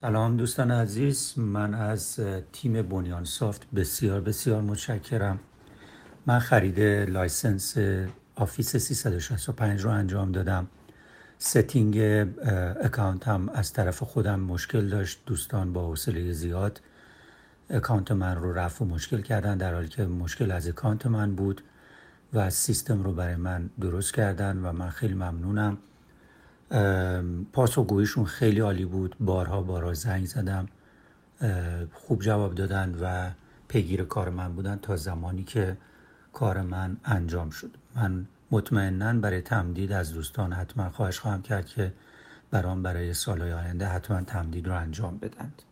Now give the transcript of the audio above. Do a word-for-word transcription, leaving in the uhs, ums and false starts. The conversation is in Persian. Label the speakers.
Speaker 1: سلام دوستان عزیز، من از تیم بنیان سافت بسیار بسیار متشکرم. من خرید لایسنس آفیس سیصد و شصت و پنج رو انجام دادم. ستینگ اکانت هم از طرف خودم مشکل داشت. دوستان با حوصله زیاد اکانت من رو رفع و مشکل کردن، در حالی که مشکل از اکانت من بود و سیستم رو برای من درست کردن و من خیلی ممنونم. پاسخگوییشون خیلی عالی بود. بارها بارها زنگ زدم، خوب جواب دادن و پیگیر کار من بودن تا زمانی که کار من انجام شد. من مطمئناً برای تمدید از دوستان حتما خواهش خواهم کرد که برام برای سالهای آینده حتما تمدید رو انجام بدند.